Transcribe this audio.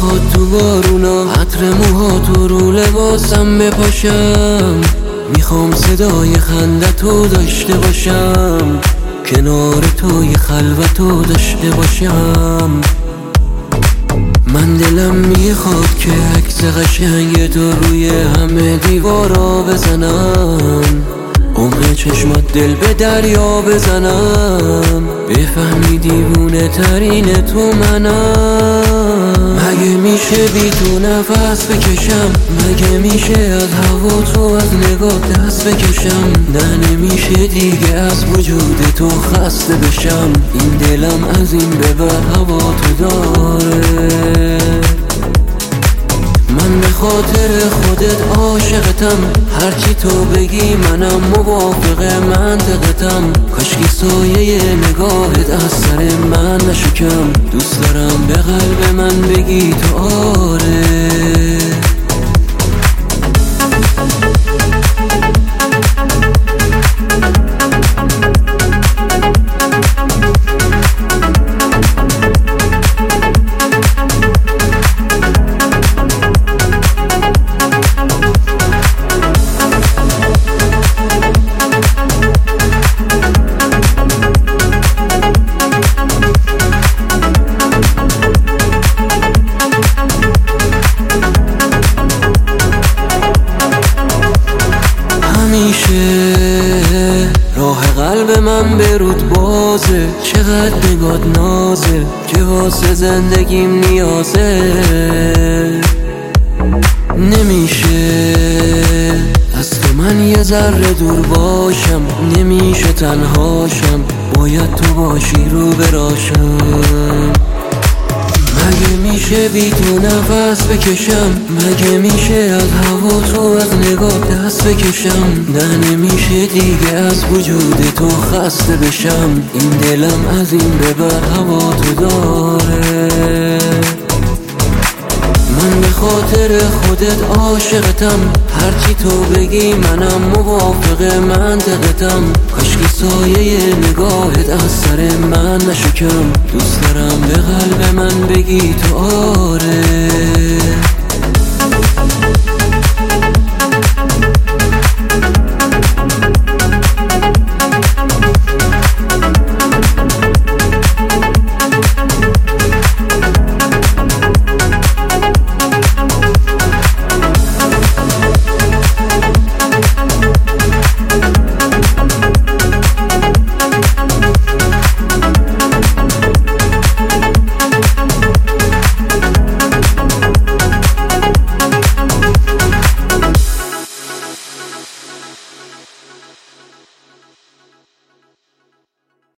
میخواد تو بارونا عطر موها تو رو لباسم بپاشم. میخوام صدای خندتو داشته باشم، کنار تو یه خلوتو داشته باشم. من دلم میخواد که عکس قشنگ تو روی همه دیوارا بزنم، عمق چشمات دل به دریا بزنم، بفهمی دیوونه ترین تو منم. مگه میشه بی تو نفس بکشم؟ مگه میشه از هوا تو از نگاه دست بکشم؟ نه نمیشه دیگه از وجود تو خسته بشم. این دلم از این به بعد هوا تو داره. من به خاطر خودت عاشقتم، هرچی تو بگی منم موافق منطقتم. کاشکی سایه نگاهت از سر من نشکم، دوست دارم به قلب من بگی تو آره. همیشه راه قلب من به رود بازه، چقدر نگات نازه که واسه زندگیم نیازه. نمیشه از تو من یه ذره دور باشم، نمیشه تنهاشم، باید تو باشی رو براشم. مگه میشه بی تو نفس بکشم؟ مگه میشه از هوا تو از نگاه دست بکشم؟ نه نمیشه دیگه از وجود تو خسته بشم. این دلم از این به بعد هوا تو داره. من به خاطر خودت عاشقتم، هرچی تو بگی منم موافق منطقتم. کاشکی سایه نگاهت از سر من نشکم، دوست دارم به قلب من بگی تو آره.